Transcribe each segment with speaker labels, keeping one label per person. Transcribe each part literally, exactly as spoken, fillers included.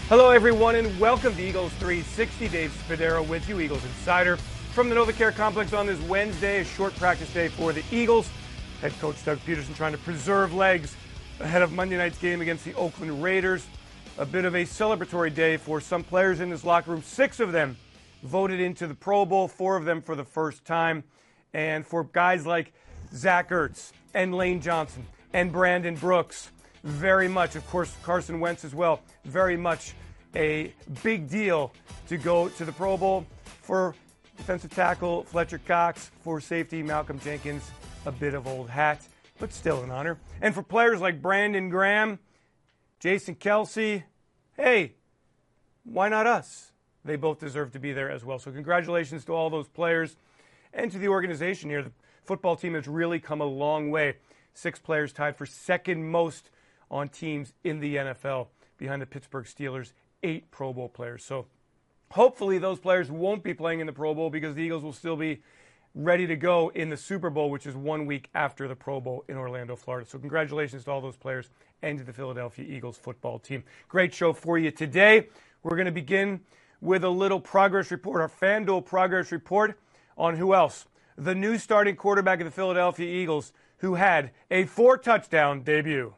Speaker 1: Hello, everyone, and welcome to Eagles three sixty. Dave Spadaro with you, Eagles Insider. From the NovaCare Complex on this Wednesday, a short practice day for the Eagles. Head coach Doug Peterson trying to preserve legs ahead of Monday night's game against the Oakland Raiders. A bit of a celebratory day for some players in this locker room. Six of them voted into the Pro Bowl, four of them for the first time. And for guys like Zach Ertz and Lane Johnson and Brandon Brooks, very much, of course, Carson Wentz as well, very much a big deal to go to the Pro Bowl. For defensive tackle Fletcher Cox, for safety Malcolm Jenkins, a bit of old hat, but still an honor. And for players like Brandon Graham, Jason Kelce, hey, why not us? They both deserve to be there as well. So congratulations to all those players and to the organization here. The football team has really come a long way. Six players tied for second most on teams in the N F L, behind the Pittsburgh Steelers, eight Pro Bowl players. So hopefully those players won't be playing in the Pro Bowl because the Eagles will still be ready to go in the Super Bowl, which is one week after the Pro Bowl in Orlando, Florida. So congratulations to all those players and to the Philadelphia Eagles football team. Great show for you today. We're going to begin with a little progress report, our FanDuel progress report on who else? The new starting quarterback of the Philadelphia Eagles, who had a four-touchdown debut.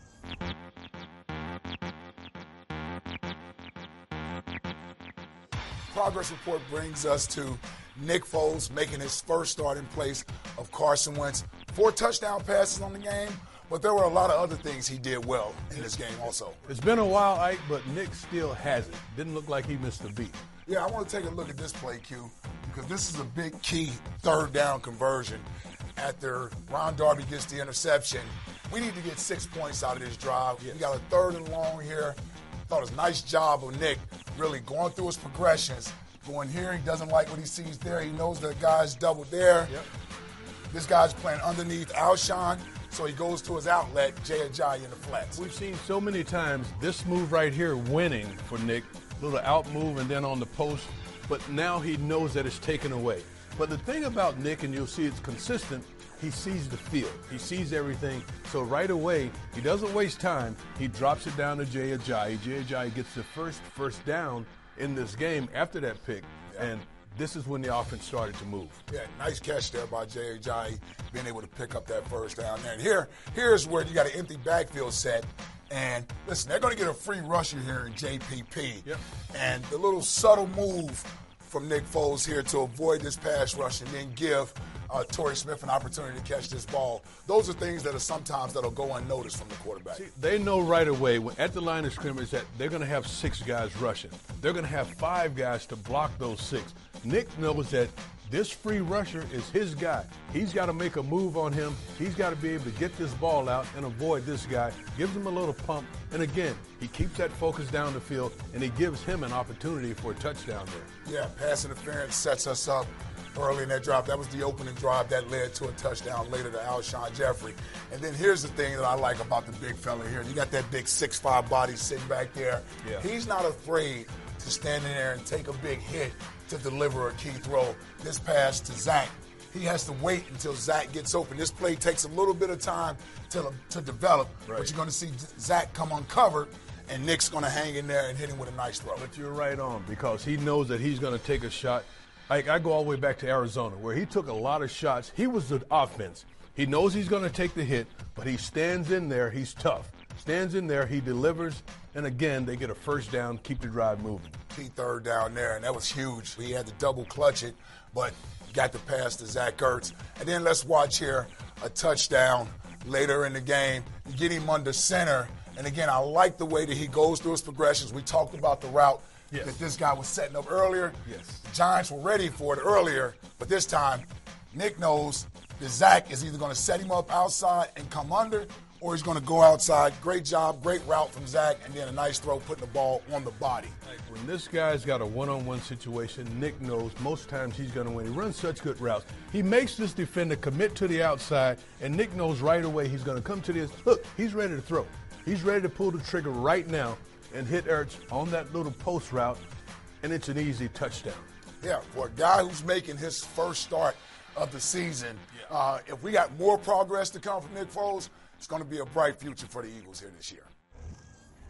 Speaker 2: Progress report brings us to Nick Foles making his first start in place of Carson Wentz. Four touchdown passes on the game, but there were a lot of other things he did well in this game also.
Speaker 3: It's been a while, Ike, but Nick still has it. Didn't look like he missed a beat.
Speaker 2: Yeah, I want to take a look at this play, Q, because this is a big key third down conversion. After Ron Darby gets the interception, we need to get six points out of this drive. Yes. We got a third and long here. Thought it was a nice job of Nick really going through his progressions. Going here, he doesn't like what he sees there. He knows the guy's doubled there. Yep. This guy's playing underneath Alshon, so he goes to his outlet, Jay Ajayi in the flats.
Speaker 3: We've seen so many times this move right here winning for Nick. Little out move and then on the post, but now he knows that it's taken away. But the thing about Nick, and you'll see it's consistent, he sees the field. He sees everything. So right away, he doesn't waste time. He drops it down to Jay Ajayi. Jay Ajayi gets the first first down in this game after that pick. Yeah. And this is when the offense started to move.
Speaker 2: Yeah, nice catch there by Jay Ajayi, being able to pick up that first down there. And here, here's where you got an empty backfield set. And listen, they're going to get a free rusher here in J P P.
Speaker 3: Yep.
Speaker 2: And the little subtle move from Nick Foles here to avoid this pass rush and then give uh, Torrey Smith an opportunity to catch this ball. Those are things that are sometimes that'll go unnoticed from the quarterback.
Speaker 3: See, they know right away when at the line of scrimmage that they're going to have six guys rushing. They're going to have five guys to block those six. Nick knows that this free rusher is his guy. He's got to make a move on him. He's got to be able to get this ball out and avoid this guy. Gives him a little pump. And again, he keeps that focus down the field, and he gives him an opportunity for a touchdown there.
Speaker 2: Yeah, pass interference sets us up early in that drive. That was the opening drive that led to a touchdown later to Alshon Jeffrey. And then here's the thing that I like about the big fella here. You got that big six five body sitting back there.
Speaker 3: Yeah.
Speaker 2: He's not afraid to stand in there and take a big hit to deliver a key throw. This pass to Zach, he has to wait until Zach gets open. This play takes a little bit of time to, to develop,
Speaker 3: right.
Speaker 2: But you're going to see Zach come uncovered, and Nick's going to hang in there and hit him with a nice throw.
Speaker 3: But you're right on, because he knows that he's going to take a shot. I, I go all the way back to Arizona, where he took a lot of shots. He was the offense. He knows he's going to take the hit, but he stands in there. He's tough. Stands in there. He delivers. And again, they get a first down, keep the drive moving.
Speaker 2: Key third down there, and that was huge. He had to double clutch it, but got the pass to Zach Ertz. And then let's watch here a touchdown later in the game. Get him under center. And again, I like the way that he goes through his progressions. We talked about the route
Speaker 3: yes.
Speaker 2: that this guy was setting up earlier.
Speaker 3: Yes.
Speaker 2: The Giants were ready for it earlier, but this time Nick knows that Zach is either going to set him up outside and come under, or he's going to go outside. Great job, great route from Zach, and then a nice throw putting the ball on the body.
Speaker 3: When this guy's got a one-on-one situation, Nick knows most times he's going to win. He runs such good routes. He makes this defender commit to the outside, and Nick knows right away he's going to come to this. Look, he's ready to throw. He's ready to pull the trigger right now and hit Ertz on that little post route, and it's an easy touchdown.
Speaker 2: Yeah, for a guy who's making his first start of the season, yeah. uh, if we got more progress to come from Nick Foles, it's going to be a bright future for the Eagles here this year.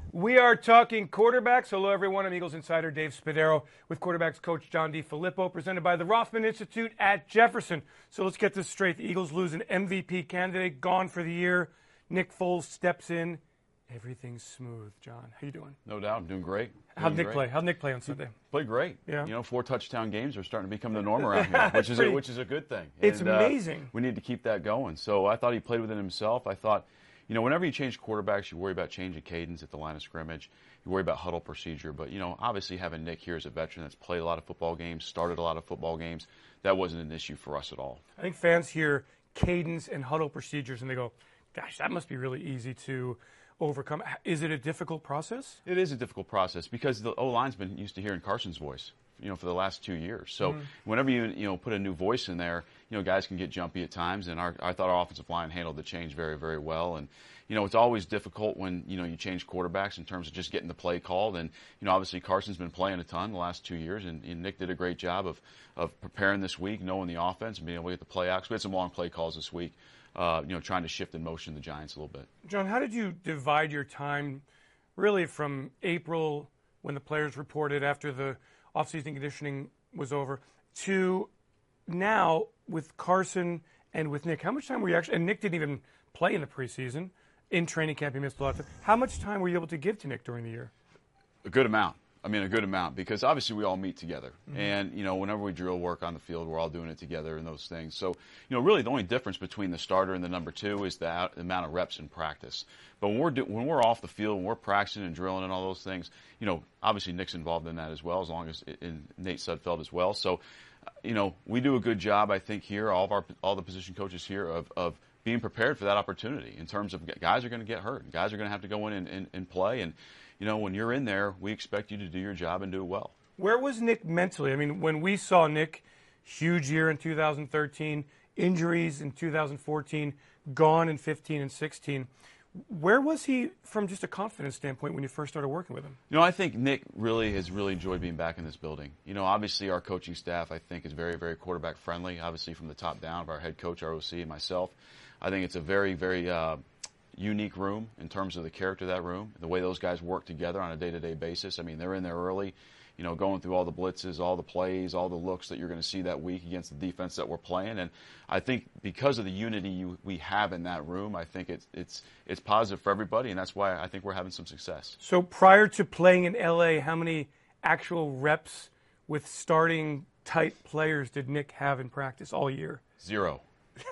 Speaker 1: We are talking quarterbacks. Hello, everyone. I'm Eagles insider Dave Spadaro with quarterbacks coach John DeFilippo, presented by the Rothman Institute at Jefferson. So let's get this straight. The Eagles lose an M V P candidate, gone for the year. Nick Foles steps in. Everything's smooth. John, how you doing?
Speaker 4: No doubt. I'm doing great.
Speaker 1: How'd
Speaker 4: Doing
Speaker 1: Nick
Speaker 4: great.
Speaker 1: play? How'd Nick play on Sunday?
Speaker 4: Played great.
Speaker 1: Yeah.
Speaker 4: You know, four touchdown games are starting to become the norm around here, which is
Speaker 1: Pretty-
Speaker 4: a, which is a good thing.
Speaker 1: It's
Speaker 4: And, uh,
Speaker 1: amazing.
Speaker 4: we need to keep that going. So I thought he played within himself. I thought, you know, whenever you change quarterbacks, you worry about changing cadence at the line of scrimmage. You worry about huddle procedure. But, you know, obviously having Nick here as a veteran that's played a lot of football games, started a lot of football games, that wasn't an issue for us at all.
Speaker 1: I think fans hear cadence and huddle procedures and they go, gosh, that must be really easy to overcome. Is it a difficult process?
Speaker 4: It is a difficult process because the O-line's been used to hearing Carson's voice, you know, for the last two years. So
Speaker 1: Mm-hmm.
Speaker 4: whenever you, you know, put a new voice in there, you know, guys can get jumpy at times. And our, I thought our offensive line handled the change very, very well. And, you know, it's always difficult when, you know, you change quarterbacks in terms of just getting the play called. And, you know, obviously Carson's been playing a ton the last two years. And, and Nick did a great job of, of preparing this week, knowing the offense and being able to get the play out. 'Cause we had some long play calls this week. Uh, you know, trying to shift in motion the Giants a little bit.
Speaker 1: John, how did you divide your time really from April when the players reported after the offseason conditioning was over to now with Carson and with Nick? How much time were you actually – and Nick didn't even play in the preseason. In training camp, he missed a lot of time. How much time were you able to give to Nick during the year?
Speaker 4: A good amount. I mean, a good amount because obviously we all meet together.
Speaker 1: Mm-hmm.
Speaker 4: And, you know, whenever we drill work on the field, we're all doing it together and those things. So, you know, really the only difference between the starter and the number two is the, out, the amount of reps in practice. But when we're, do, when we're off the field, when we're practicing and drilling and all those things, you know, obviously Nick's involved in that as well, as long as in Nate Sudfeld as well. So, you know, we do a good job, I think, here, all of our all the position coaches here, of, of being prepared for that opportunity in terms of guys are going to get hurt. Guys are going to have to go in and, and, and play. And, you know, when you're in there, we expect you to do your job and do it well.
Speaker 1: Where was Nick mentally? I mean, when we saw Nick, huge year in two thousand thirteen, injuries in two thousand fourteen, gone in fifteen and sixteen. Where was he from just a confidence standpoint when you first started working with him?
Speaker 4: You know, I think Nick really has really enjoyed being back in this building. You know, obviously our coaching staff, I think, is very, very quarterback friendly, obviously from the top down of our head coach, our O C, and myself. I think it's a very, very uh, unique room in terms of the character of that room, the way those guys work together on a day-to-day basis. I mean, they're in there early, you know, going through all the blitzes, all the plays, all the looks that you're going to see that week against the defense that we're playing. And I think because of the unity you, we have in that room, I think it's it's it's positive for everybody, and that's why I think we're having some success.
Speaker 1: So prior to playing in L A, how many actual reps with starting type players did Nick have in practice all year?
Speaker 4: Zero.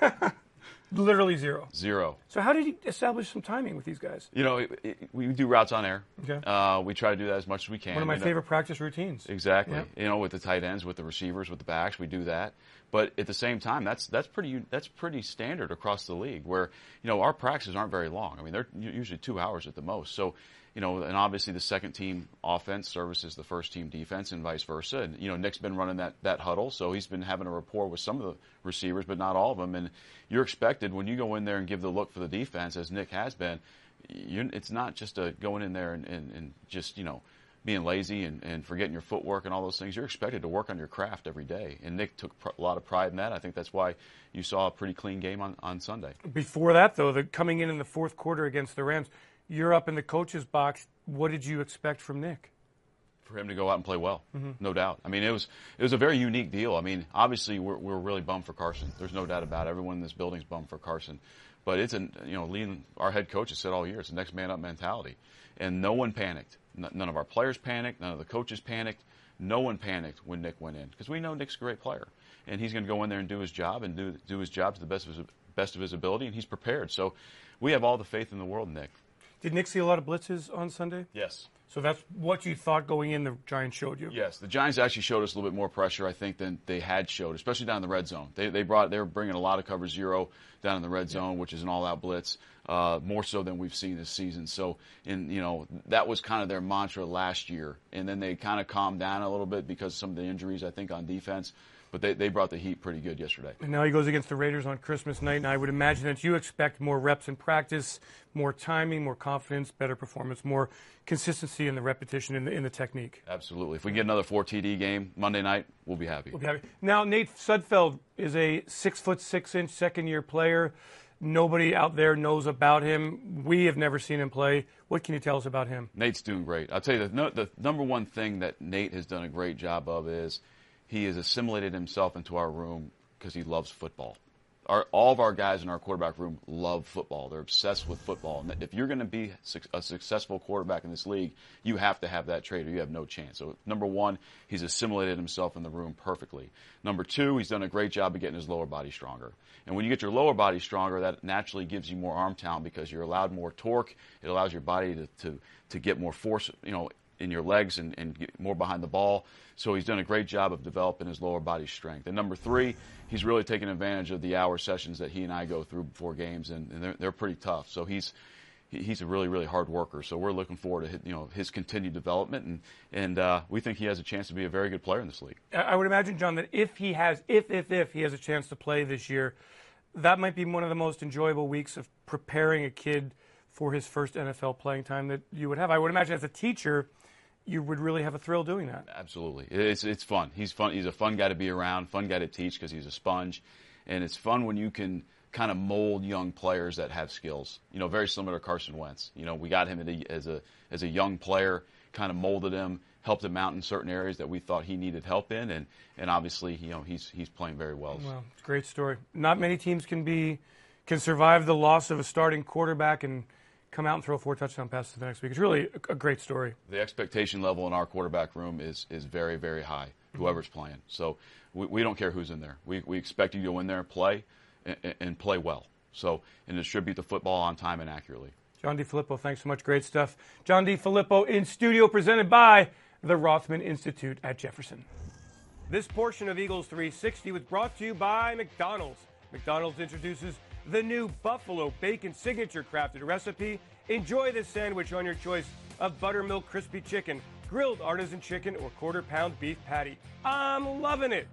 Speaker 1: Literally zero.
Speaker 4: Zero.
Speaker 1: So how did he establish some timing with these guys?
Speaker 4: You know, it, it, we do routes on air.
Speaker 1: Okay.
Speaker 4: Uh, we try to do that as much as we can.
Speaker 1: One of my
Speaker 4: you know.
Speaker 1: favorite practice routines.
Speaker 4: Exactly.
Speaker 1: Yeah.
Speaker 4: You know, with the tight ends, with the receivers, with the backs, we do that. But at the same time, that's that's pretty that's pretty standard across the league. Where you know our practices aren't very long. I mean, they're usually two hours at the most. So, you know, and obviously the second team offense services the first team defense, and vice versa. And you know, Nick's been running that that huddle, so he's been having a rapport with some of the receivers, but not all of them. And you're expected when you go in there and give the look for the defense, as Nick has been. You're, it's not just a going in there and, and, and just you know. being lazy and, and forgetting your footwork and all those things. You're expected to work on your craft every day. And Nick took pr- a lot of pride in that. I think that's why you saw a pretty clean game on, on Sunday.
Speaker 1: Before that, though, the coming in in the fourth quarter against the Rams, you're up in the coach's box. What did you expect from Nick?
Speaker 4: For him to go out and play well,
Speaker 1: Mm-hmm.
Speaker 4: no doubt. I mean, it was it was a very unique deal. I mean, obviously we're we're really bummed for Carson. There's no doubt about it. Everyone in this building's bummed for Carson. But it's an you know, Lee, our head coach has said all year, it's a next man up mentality, and no one panicked. None of our players panicked. None of the coaches panicked. No one panicked when Nick went in because we know Nick's a great player, and he's going to go in there and do his job and do do his job to the best of his best of his ability, and he's prepared. So we have all the faith in the world in Nick.
Speaker 1: Did Nick see a lot of blitzes on Sunday?
Speaker 4: Yes.
Speaker 1: So that's what you thought going in, the Giants showed you?
Speaker 4: Yes, the Giants actually showed us a little bit more pressure, I think, than they had showed, especially down in the red zone. They they brought they were bringing a lot of cover zero down in the red zone, which is an all-out blitz, uh, more so than we've seen this season. So, in you know, that was kind of their mantra last year, and then they kind of calmed down a little bit because of some of the injuries, I think, on defense. But they, they brought the heat pretty good yesterday.
Speaker 1: And now he goes against the Raiders on Christmas night, and I would imagine that you expect more reps in practice, more timing, more confidence, better performance, more consistency in the repetition in the, in the technique.
Speaker 4: Absolutely. If we get another four T D game Monday night, we'll be happy.
Speaker 1: We'll be happy. Now, Nate Sudfeld is a six foot six inch second year player. Nobody out there knows about him. We have never seen him play. What can you tell us about him?
Speaker 4: Nate's doing great. I'll tell you, the, no, the number one thing that Nate has done a great job of is he has assimilated himself into our room because he loves football. Our, all of our guys in our quarterback room love football. They're obsessed with football. And if you're going to be a successful quarterback in this league, you have to have that trait or you have no chance. So, number one, he's assimilated himself in the room perfectly. Number two, he's done a great job of getting his lower body stronger. And when you get your lower body stronger, that naturally gives you more arm talent because you're allowed more torque. It allows your body to, to, to get more force, you know, in your legs and, and get more behind the ball. So he's done a great job of developing his lower body strength. And number three, he's really taken advantage of the hour sessions that he and I go through before games, and, and they're, they're pretty tough. So he's he's a really, really hard worker. So we're looking forward to his, you know, his continued development, and and uh, we think he has a chance to be a very good player in this league.
Speaker 1: I would imagine, John, that if he has, if if if he has a chance to play this year, that might be one of the most enjoyable weeks of preparing a kid for his first N F L playing time that you would have. I would imagine as a teacher, you would really have a thrill doing that.
Speaker 4: Absolutely. It's it's fun. He's fun. He's a fun guy to be around, fun guy to teach because he's a sponge. And it's fun when you can kind of mold young players that have skills. You know, very similar to Carson Wentz. You know, we got him as a as a young player, kind of molded him, helped him out in certain areas that we thought he needed help in, and, and obviously, you know, he's he's playing very well.
Speaker 1: Well, it's a great story. Not many teams can be can survive the loss of a starting quarterback and come out and throw four touchdown passes the next week. It's really a, a great story.
Speaker 4: The expectation level in our quarterback room is is very, very high, whoever's playing. So we, we don't care who's in there. We we expect you to go in there and play and, and play well. So and distribute the football on time and accurately.
Speaker 1: John DeFilippo, thanks so much. Great stuff. John DeFilippo in studio, presented by the Rothman Institute at Jefferson. This portion of Eagles three sixty was brought to you by McDonald's. McDonald's introduces the new Buffalo Bacon Signature Crafted Recipe. Enjoy this sandwich on your choice of buttermilk crispy chicken, grilled artisan chicken, or quarter pound beef patty. I'm loving it.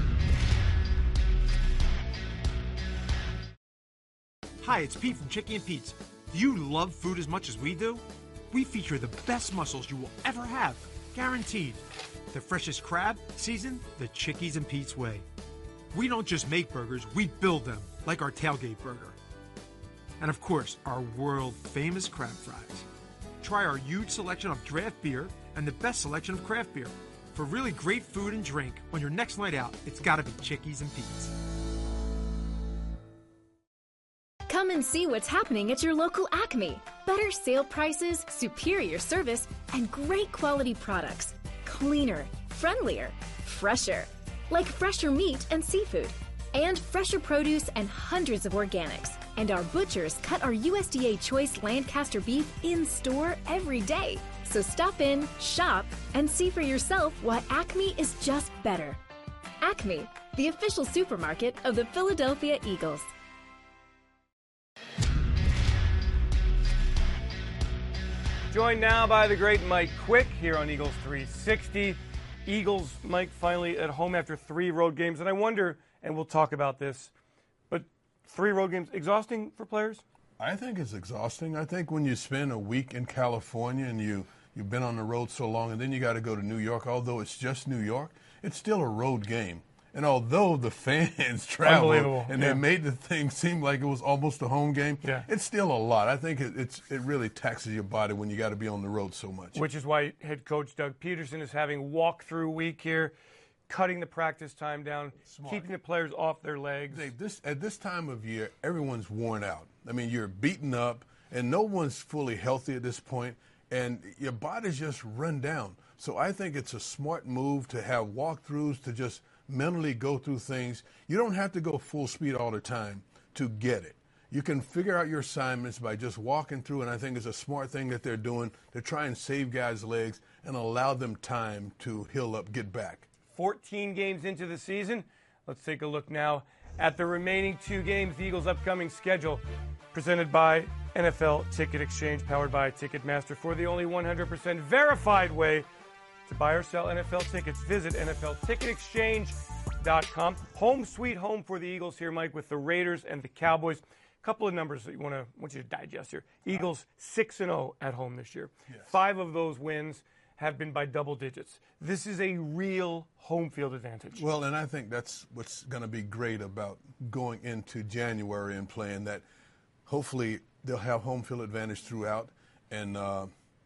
Speaker 5: Hi, it's Pete from Chicky and Pete's. Do you love food as much as we do? We feature the best mussels you will ever have, guaranteed. The freshest crab, seasoned the Chickies and Pete's way. We don't just make burgers, we build them, like our tailgate burger. And of course, our world-famous crab fries. Try our huge selection of draft beer and the best selection of craft beer. For really great food and drink on your next night out, it's gotta be Chickies and Pete's.
Speaker 6: Come and see what's happening at your local Acme. Better sale prices, superior service, and great quality products. Cleaner, friendlier, fresher. Like fresher meat and seafood. And fresher produce and hundreds of organics. And our butchers cut our U S D A choice Lancaster beef in store every day. So stop in, shop, and see for yourself why Acme is just better. Acme, the official supermarket of the Philadelphia Eagles.
Speaker 1: Joined now by the great Mike Quick here on Eagles three sixty. Eagles, Mike, finally at home after three road games. And I wonder, and we'll talk about this, but three road games, exhausting for players?
Speaker 3: I think it's exhausting. I think when you spend a week in California and you, you've been on the road so long and then you got to go to New York, although it's just New York, it's still a road game. And although the fans traveled and
Speaker 1: yeah.
Speaker 3: they made the thing seem like it was almost a home game,
Speaker 1: yeah.
Speaker 3: it's still a lot. I think it, it's it really taxes your body when you got to be on the road so much.
Speaker 1: Which is why head coach Doug Peterson is having walkthrough week here, cutting the practice time down, Smart. keeping the players off their legs.
Speaker 3: Dave, this, at this time of year, everyone's worn out. I mean, you're beaten up, and no one's fully healthy at this point, and your body's just run down. So I think it's a smart move to have walkthroughs to just mentally go through things. You don't have to go full speed all the time to get it. You can figure out your assignments by just walking through, and I think it's a smart thing that they're doing to try and save guys' legs and allow them time to heal up, get back.
Speaker 1: fourteen games into the season. Let's take a look now at the remaining two games, the Eagles' upcoming schedule, presented by N F L Ticket Exchange, powered by Ticketmaster. For the only one hundred percent verified way to buy or sell N F L tickets, visit N F L ticket exchange dot com. Home sweet home for the Eagles here, Mike, with the Raiders and the Cowboys. A couple of numbers that you want to want you to digest here. Eagles six and zero at home this year.
Speaker 3: Yes.
Speaker 1: Five of those wins have been by double digits. This is a real home field advantage.
Speaker 3: Well, and I think that's what's going to be great about going into January and playing that. Hopefully they'll have home field advantage throughout. And uh,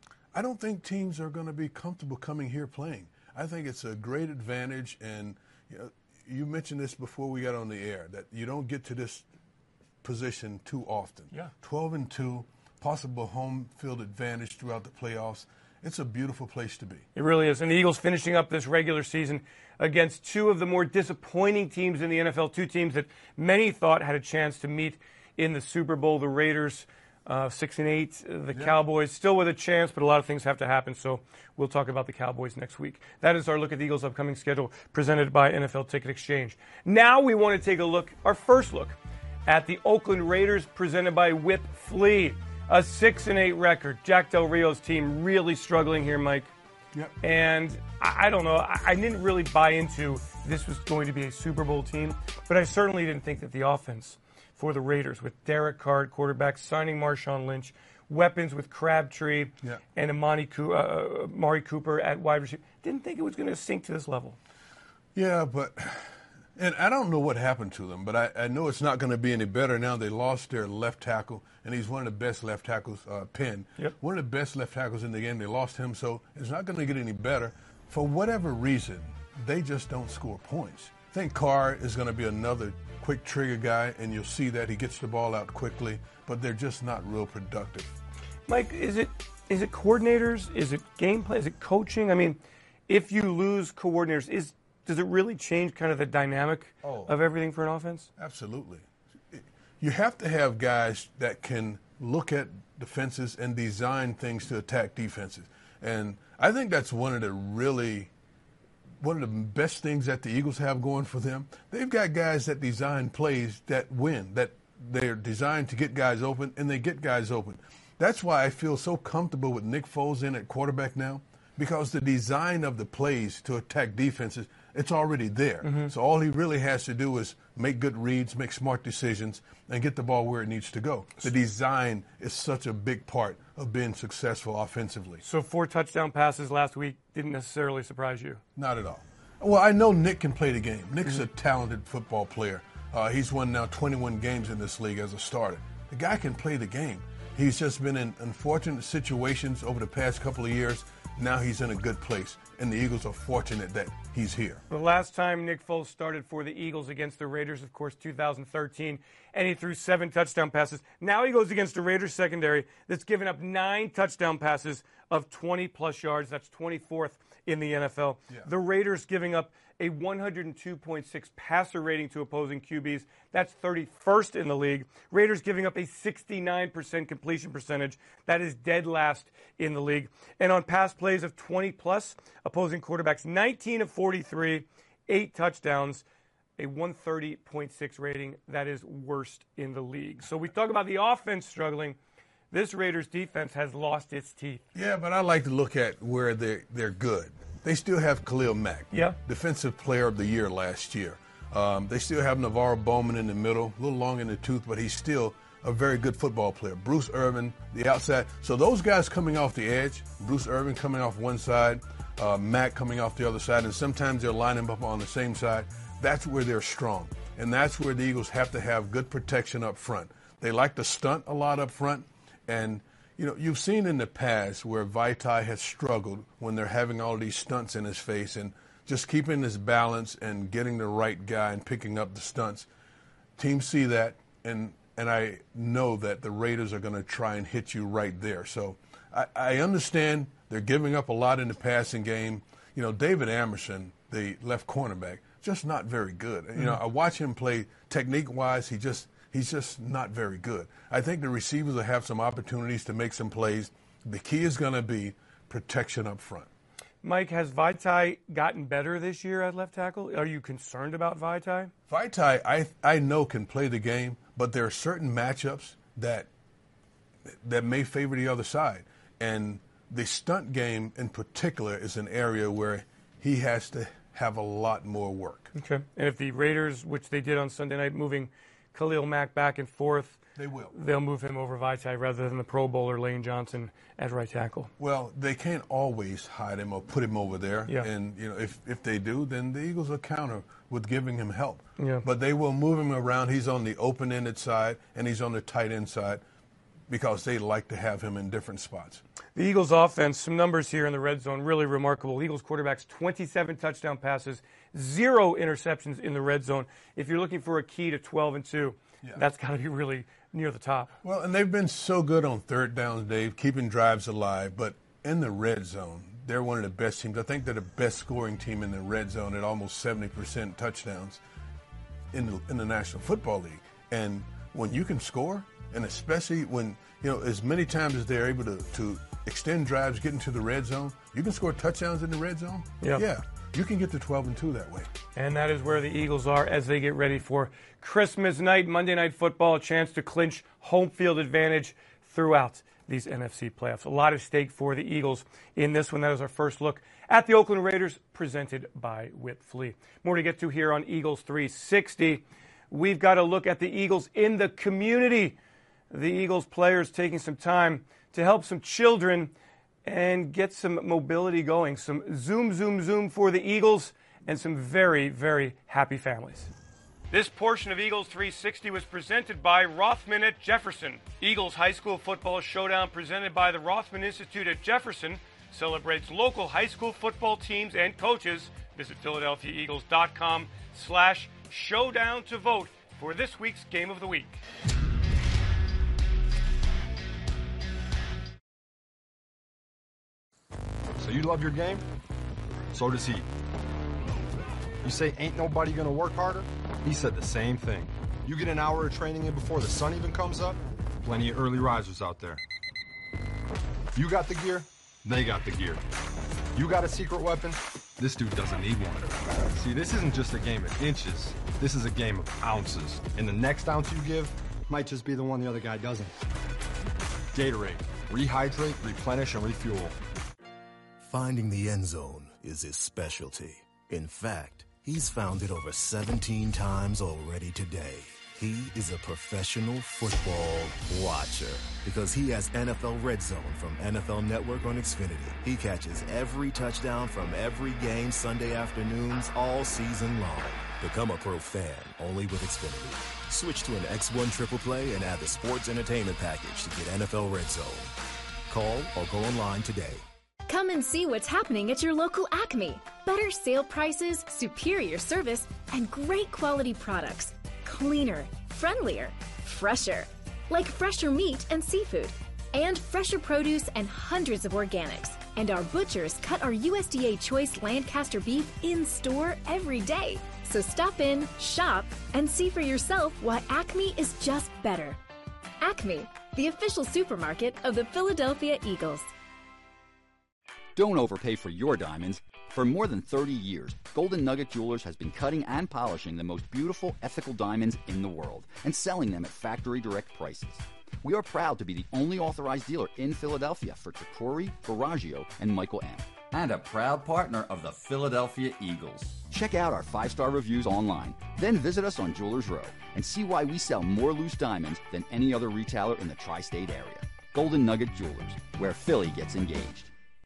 Speaker 3: I don't think teams are going to be comfortable coming here playing. I think it's a great advantage. And you know, you mentioned this before we got on the air, that you don't get to this position too often.
Speaker 1: Yeah.
Speaker 3: twelve and two, possible home field advantage throughout the playoffs. It's a beautiful place to be.
Speaker 1: It really is. And the Eagles finishing up this regular season against two of the more disappointing teams in the N F L, two teams that many thought had a chance to meet in the Super Bowl. The Raiders, uh, six and eight. The yeah. Cowboys, still with a chance, but a lot of things have to happen. So we'll talk about the Cowboys next week. That is our look at the Eagles' upcoming schedule presented by N F L Ticket Exchange. Now we want to take a look, our first look, at the Oakland Raiders presented by Whip Flea. A six and eight record. Jack Del Rio's team really struggling here, Mike.
Speaker 3: Yep.
Speaker 1: And I, I don't know. I, I didn't really buy into this was going to be a Super Bowl team, but I certainly didn't think that the offense for the Raiders, with Derek Carr at quarterback, signing Marshawn Lynch, weapons with Crabtree
Speaker 3: yep. and
Speaker 1: Amani Co- uh, Amari Cooper at wide receiver, didn't think it was going to sink to this level.
Speaker 3: Yeah, but. And I don't know what happened to them, but I, I know it's not going to be any better now. They lost their left tackle, and he's one of the best left tackles, uh, Penn.
Speaker 1: Yep.
Speaker 3: One of the best left tackles in the game. They lost him, so it's not going to get any better. For whatever reason, they just don't score points. I think Carr is going to be another quick trigger guy, and you'll see that he gets the ball out quickly, but they're just not real productive.
Speaker 1: Mike, is it is it coordinators? Is it gameplay? Is it coaching? I mean, if you lose coordinators, is does it really change kind of the dynamic
Speaker 3: oh,
Speaker 1: of everything for an offense?
Speaker 3: Absolutely. You have to have guys that can look at defenses and design things to attack defenses. And I think that's one of the really, one of the best things that the Eagles have going for them. They've got guys that design plays that win, that they're designed to get guys open, and they get guys open. That's why I feel so comfortable with Nick Foles in at quarterback now, because the design of the plays to attack defenses, it's already there. Mm-hmm. So all he really has to do is make good reads, make smart decisions, and get the ball where it needs to go. The design is such a big part of being successful offensively.
Speaker 1: So four touchdown passes last week didn't necessarily surprise you?
Speaker 3: Not at all. Well, I know Nick can play the game. Nick's mm-hmm. a talented football player. Uh, he's won now twenty-one games in this league as a starter. The guy can play the game. He's just been in unfortunate situations over the past couple of years. Now he's in a good place, and the Eagles are fortunate that he's here.
Speaker 1: The last time Nick Foles started for the Eagles against the Raiders, of course, two thousand thirteen, and he threw seven touchdown passes. Now he goes against the Raiders secondary that's given up nine touchdown passes of twenty-plus yards. That's twenty-fourth in the N F L. Yeah. The Raiders giving up a one oh two point six passer rating to opposing Q Bs. That's thirty-first in the league. Raiders giving up a sixty-nine percent completion percentage. That is dead last in the league. And on pass plays of twenty-plus, opposing quarterbacks, nineteen of forty-three, eight touchdowns, a one thirty point six rating. That is worst in the league. So we talk about the offense struggling. This Raiders defense has lost its teeth.
Speaker 3: Yeah, but I like to look at where they're, they're good. They still have Khalil Mack,
Speaker 1: yeah.
Speaker 3: Defensive Player of the Year last year. Um, they still have Navarro Bowman in the middle, a little long in the tooth, but he's still a very good football player. Bruce Irvin, the outside. So those guys coming off the edge, Bruce Irvin coming off one side, uh, Mack coming off the other side, and sometimes they'll line them up on the same side. That's where they're strong, and that's where the Eagles have to have good protection up front. They like to stunt a lot up front, and you know, you've seen in the past where Vaitai has struggled when they're having all these stunts in his face and just keeping his balance and getting the right guy and picking up the stunts. Teams see that, and and I know that the Raiders are going to try and hit you right there. So I, I understand they're giving up a lot in the passing game. You know, David Amerson, the left cornerback, just not very good. Mm-hmm. You know, I watch him play technique-wise. He just He's just not very good. I think the receivers will have some opportunities to make some plays. The key is going to be protection up front.
Speaker 1: Mike, has Vaitai gotten better this year at left tackle? Are you concerned about Vaitai?
Speaker 3: Vaitai, I I know, can play the game, but there are certain matchups that that may favor the other side. And the stunt game in particular is an area where he has to have a lot more work.
Speaker 1: Okay. And if the Raiders, which they did on Sunday night, moving Khalil Mack back and forth,
Speaker 3: They will.
Speaker 1: they'll move him over Vaitai rather than the Pro Bowler Lane Johnson at right tackle.
Speaker 3: Well, they can't always hide him or put him over there.
Speaker 1: Yeah.
Speaker 3: And, you know, if, if they do, then the Eagles will counter with giving him help.
Speaker 1: Yeah.
Speaker 3: But they will move him around. He's on the open-ended side, and he's on the tight end side because they like to have him in different spots.
Speaker 1: The Eagles offense, some numbers here in the red zone, really remarkable. Eagles quarterbacks, twenty-seven touchdown passes, zero interceptions in the red zone. If you're looking for a key to twelve and two,
Speaker 3: Yeah.
Speaker 1: that's got to be really near the top.
Speaker 3: Well, and they've been so good on third downs, Dave, keeping drives alive. But in the red zone, they're one of the best teams. I think they're the best scoring team in the red zone at almost seventy percent touchdowns in the, in the National Football League. And when you can score, and especially when, you know, as many times as they're able to, to extend drives, get into the red zone, you can score touchdowns in the red zone.
Speaker 1: Yeah.
Speaker 3: Yeah. You can get to twelve and two that way.
Speaker 1: And that is where the Eagles are as they get ready for Christmas night, Monday Night Football, a chance to clinch home field advantage throughout these N F C playoffs. A lot at stake for the Eagles in this one. That is our first look at the Oakland Raiders, presented by Whit Flea. More to get to here on Eagles three sixty. We've got to look at the Eagles in the community. The Eagles players taking some time to help some children and get some mobility going. Some zoom, zoom, zoom for the Eagles and some very, very happy families. This portion of Eagles three sixty was presented by Rothman at Jefferson. Eagles High School Football Showdown, presented by the Rothman Institute at Jefferson, celebrates local high school football teams and coaches. Visit Philadelphia Eagles dot com slash showdown to vote for this week's Game of the Week.
Speaker 7: So you love your game? So does he. You say ain't nobody gonna work harder? He said the same thing. You get an hour of training in before the sun even comes up, plenty of early risers out there. You got the gear, they got the gear. You got a secret weapon, this dude doesn't need one. See, this isn't just a game of inches, this is a game of ounces. And the next ounce you give might just be the one the other guy doesn't. Gatorade, rehydrate, replenish, and refuel.
Speaker 8: Finding the end zone is his specialty. In fact, he's found it over seventeen times already today. He is a professional football watcher because he has N F L Red Zone from N F L Network on Xfinity. He catches every touchdown from every game Sunday afternoons all season long. Become a pro fan only with Xfinity. Switch to an X one Triple Play and add the sports entertainment package to get N F L Red Zone. Call or go online today.
Speaker 6: Come and see what's happening at your local Acme. Better sale prices, superior service, and great quality products. Cleaner, friendlier, fresher. Like fresher meat and seafood. And fresher produce and hundreds of organics. And our butchers cut our U S D A choice Lancaster beef in store every day. So stop in, shop, and see for yourself why Acme is just better. Acme, the official supermarket of the Philadelphia Eagles.
Speaker 9: Don't overpay for your diamonds. For more than thirty years, Golden Nugget Jewelers has been cutting and polishing the most beautiful, ethical diamonds in the world and selling them at factory direct prices. We are proud to be the only authorized dealer in Philadelphia for Tricori, Verragio, and Michael M.
Speaker 10: And a proud partner of the Philadelphia Eagles.
Speaker 9: Check out our five-star reviews online. Then visit us on Jewelers Row and see why we sell more loose diamonds than any other retailer in the tri-state area. Golden Nugget Jewelers, where Philly gets engaged.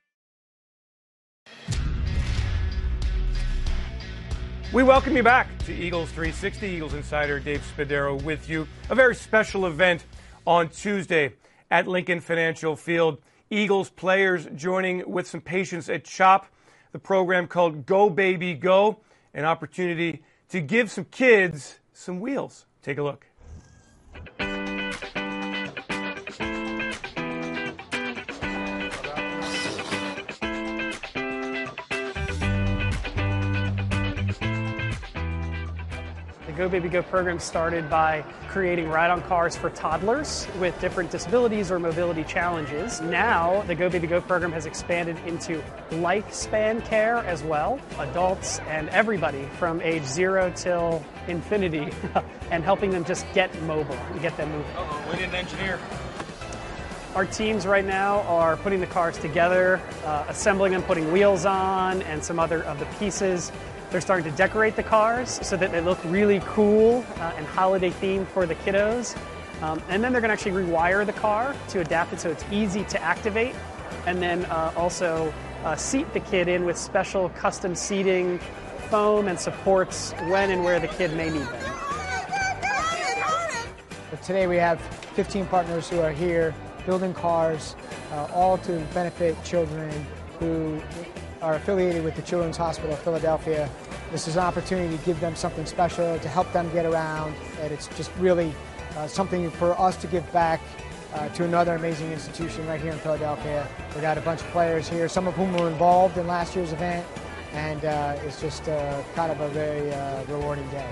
Speaker 1: We welcome you back to Eagles three sixty. Eagles insider Dave Spadaro with you. A very special event on Tuesday at Lincoln Financial Field. Eagles players joining with some patients at CHOP, the program called Go Baby Go, an opportunity to give some kids some wheels. Take a look.
Speaker 11: Go Baby Go program started by creating ride-on cars for toddlers with different disabilities or mobility challenges. Now, the Go Baby Go program has expanded into lifespan care as well, adults and everybody from age zero till infinity, and helping them just get mobile and get them moving.
Speaker 1: Uh-oh, we need an engineer.
Speaker 11: Our teams right now are putting the cars together, uh, assembling them, putting wheels on, and some other of the pieces. They're starting to decorate the cars so that they look really cool uh, and holiday themed for the kiddos. Um, and then they're going to actually rewire the car to adapt it so it's easy to activate. And then uh, also uh, seat the kid in with special custom seating, foam, and supports when and where the kid may need them.
Speaker 12: Today we have fifteen partners who are here building cars, uh, all to benefit children who are affiliated with the Children's Hospital of Philadelphia. This is an opportunity to give them something special, to help them get around, and it's just really uh, something for us to give back uh, to another amazing institution right here in Philadelphia. We got a bunch of players here, some of whom were involved in last year's event, and uh, it's just uh, kind of a very uh, rewarding day.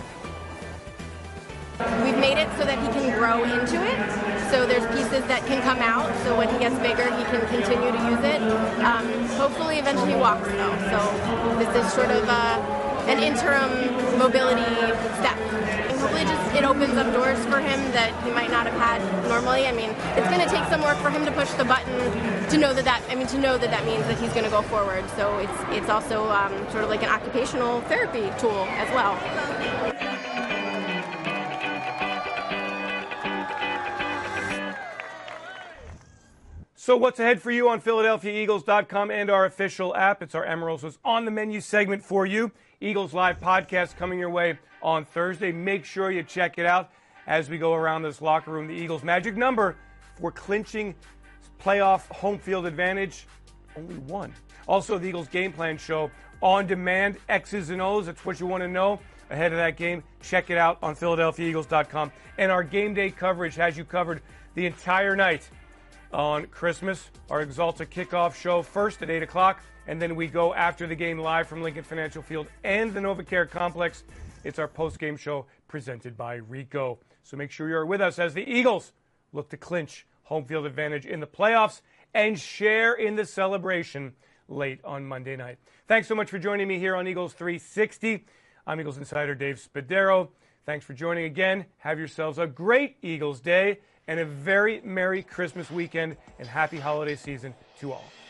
Speaker 13: We've made it so that he can grow into it. So there's pieces that can come out, so when he gets bigger, he can continue to use it. Um, hopefully, eventually walks, though. So this is sort of uh, an interim mobility step. And hopefully, just it opens up doors for him that he might not have had normally. I mean, it's going to take some work for him to push the button to know that that. I mean, to know that that means that he's going to go forward. So it's it's also um, sort of like an occupational therapy tool as well.
Speaker 1: So what's ahead for you on Philadelphia Eagles dot com and our official app? It's our Emeralds was on the menu segment for you. Eagles Live podcast coming your way on Thursday. Make sure you check it out as we go around this locker room. The Eagles' magic number for clinching playoff home field advantage, only one. Also, the Eagles game plan show on demand, X's and O's. That's what you want to know ahead of that game. Check it out on Philadelphia Eagles dot com. And our game day coverage has you covered the entire night. On Christmas, our Exalta kickoff show first at eight o'clock, and then we go after the game live from Lincoln Financial Field and the NovaCare Complex. It's our post-game show presented by Ricoh. So make sure you're with us as the Eagles look to clinch home field advantage in the playoffs and share in the celebration late on Monday night. Thanks so much for joining me here on Eagles three sixty. I'm Eagles insider Dave Spadaro. Thanks for joining again. Have yourselves a great Eagles day and a very Merry Christmas weekend and happy holiday season to all.